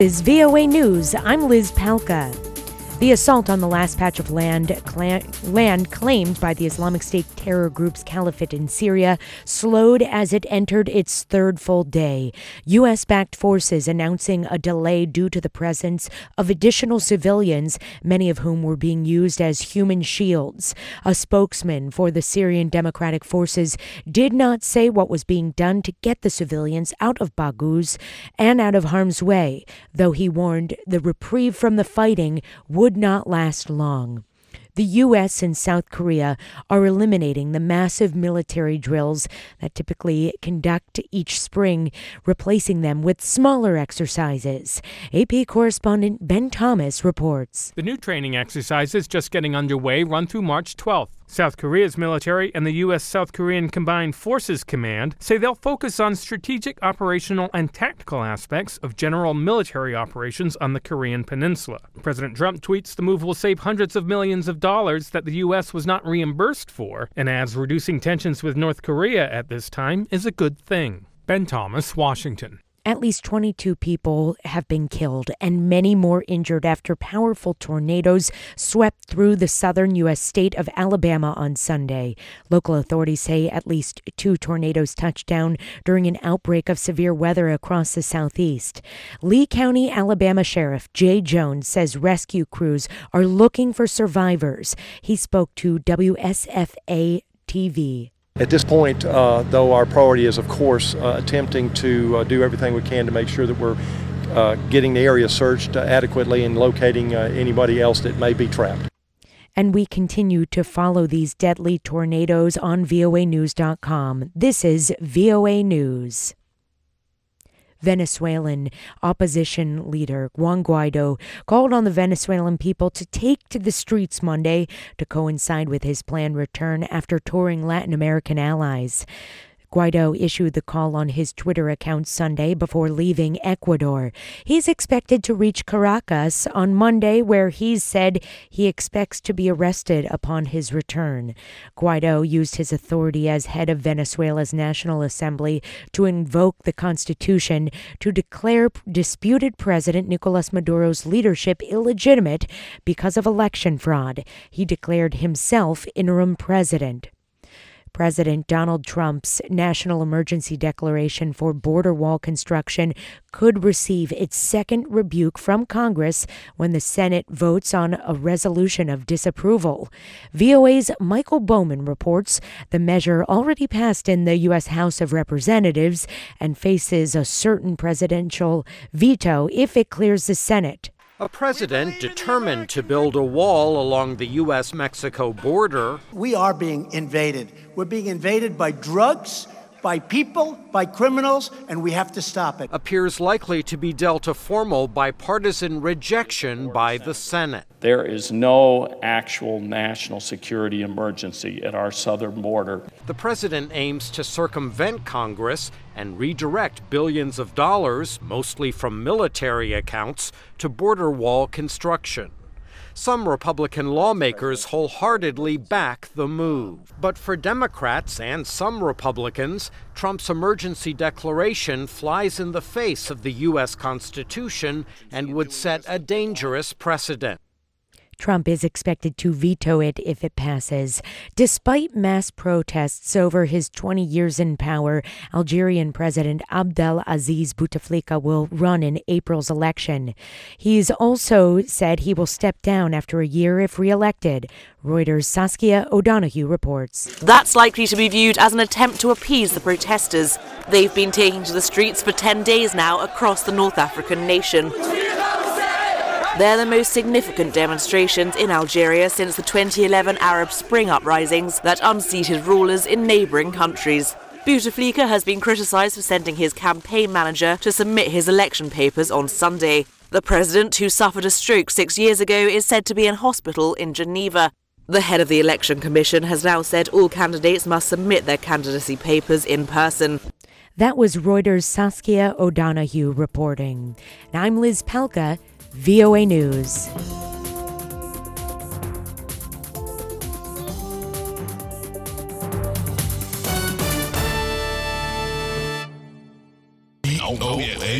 Is VOA News. I'm Liz Palka. The assault on the last patch of land claimed by the Islamic State terror group's caliphate in Syria slowed as it entered its third full day. U.S.-backed forces announcing a delay due to the presence of additional civilians, many of whom were being used as human shields. A spokesman for the Syrian Democratic Forces did not say what was being done to get the civilians out of Baghouz and out of harm's way, though he warned the reprieve from the fighting would not last long. The U.S. and South Korea are eliminating the massive military drills that typically conduct each spring, replacing them with smaller exercises. AP correspondent Ben Thomas reports. The new training exercises just getting underway run through March 12th. South Korea's military and the U.S.-South Korean Combined Forces Command say they'll focus on strategic, operational, and tactical aspects of general military operations on the Korean peninsula. President Trump tweets the move will save hundreds of millions of dollars that the U.S. was not reimbursed for, and adds reducing tensions with North Korea at this time is a good thing. Ben Thomas, Washington. At least 22 people have been killed and many more injured after powerful tornadoes swept through the southern U.S. state of Alabama on Sunday. Local authorities say at least 2 tornadoes touched down during an outbreak of severe weather across the southeast. Lee County, Alabama Sheriff Jay Jones says rescue crews are looking for survivors. He spoke to WSFA-TV. At this point, though, our priority is, of course, attempting to do everything we can to make sure that we're getting the area searched adequately and locating anybody else that may be trapped. And we continue to follow these deadly tornadoes on voanews.com. This is VOA News. Venezuelan opposition leader Juan Guaido called on the Venezuelan people to take to the streets Monday to coincide with his planned return after touring Latin American allies. Guaido issued the call on his Twitter account Sunday before leaving Ecuador. He's expected to reach Caracas on Monday, where he's said he expects to be arrested upon his return. Guaido used his authority as head of Venezuela's National Assembly to invoke the Constitution to declare disputed President Nicolas Maduro's leadership illegitimate because of election fraud. He declared himself interim president. President Donald Trump's national emergency declaration for border wall construction could receive its second rebuke from Congress when the Senate votes on a resolution of disapproval. VOA's Michael Bowman reports the measure already passed in the U.S. House of Representatives and faces a certain presidential veto if it clears the Senate. A president determined to build a wall along the U.S.-Mexico border. We are being invaded. We're being invaded by drugs, by people, by criminals, and we have to stop it. Appears likely to be dealt a formal bipartisan rejection by the Senate. There is no actual national security emergency at our southern border. The president aims to circumvent Congress and redirect billions of dollars, mostly from military accounts, to border wall construction. Some Republican lawmakers wholeheartedly back the move. But for Democrats and some Republicans, Trump's emergency declaration flies in the face of the U.S. Constitution and would set a dangerous precedent. Trump is expected to veto it if it passes. Despite mass protests over his 20 years in power, Algerian President Abdelaziz Bouteflika will run in April's election. He's also said he will step down after a year if re-elected. Reuters' Saskia O'Donoghue reports. That's likely to be viewed as an attempt to appease the protesters. They've been taking to the streets for 10 days now across the North African nation. They're the most significant demonstrations in Algeria since the 2011 Arab Spring uprisings that unseated rulers in neighbouring countries. Bouteflika has been criticised for sending his campaign manager to submit his election papers on Sunday. The president, who suffered a stroke 6 years ago, is said to be in hospital in Geneva. The head of the Election Commission has now said all candidates must submit their candidacy papers in person. That was Reuters' Saskia O'Donoghue reporting. And I'm Liz Palka, VOA News.